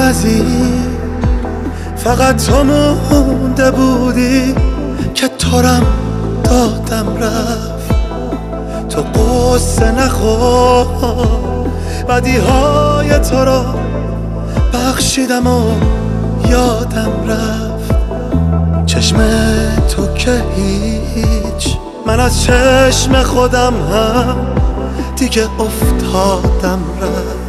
از این فقط تو مونده بودی که ترم دادم رفت. تو قصه نخور، بدیهای تو را بخشیدم و یادم رفت. چشم تو که هیچ، من از چشم خودم هم دیگه افتادم رفت.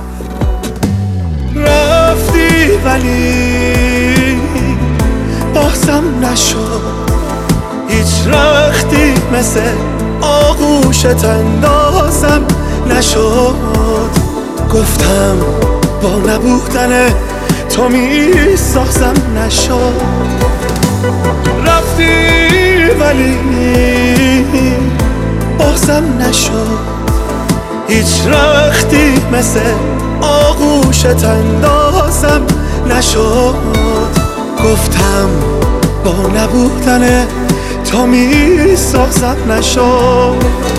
رفتی ولی بازم نشد، هیچ رختی مثل آغوشت اندازم نشد. گفتم با نبودن تو میسازم نشد. رفتی ولی بازم نشد، هیچ رختی مثل آغوشت اندازم نشد. گفتم با نبودن تو میسازم نشد.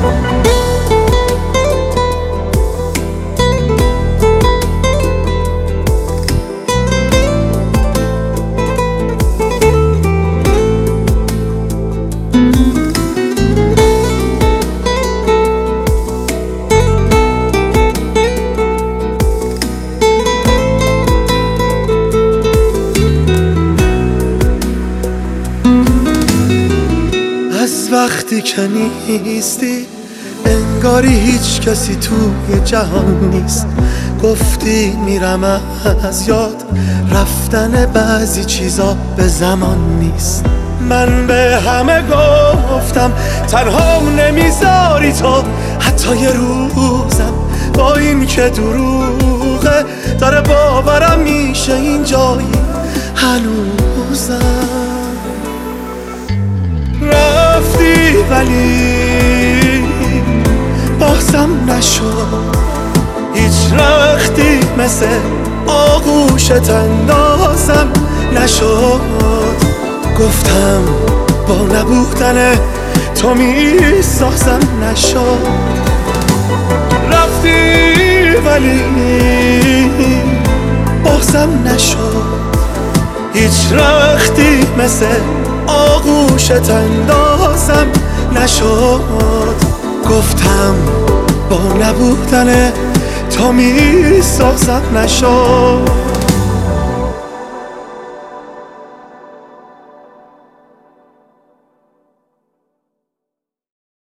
از وقتی که نیستی انگاری هیچ کسی توی جهان نیست. گفتی میرم از یاد، رفتن بعضی چیزا به زمان نیست. من به همه گفتم تنها نمیذاری تو حتی یه روزم، با این که دروغه داره باورم میشه این جایی هنوزم. رفتی ولی بازم نشد، هیچ رختی مثل آغوشت اندازم نشد. گفتم با نبودن تو میسازم نشد. رفتی ولی بازم نشد، هیچ رختی مثل آغوشت اندازم نشد. گفتم با نبودن تو میسازم نشد.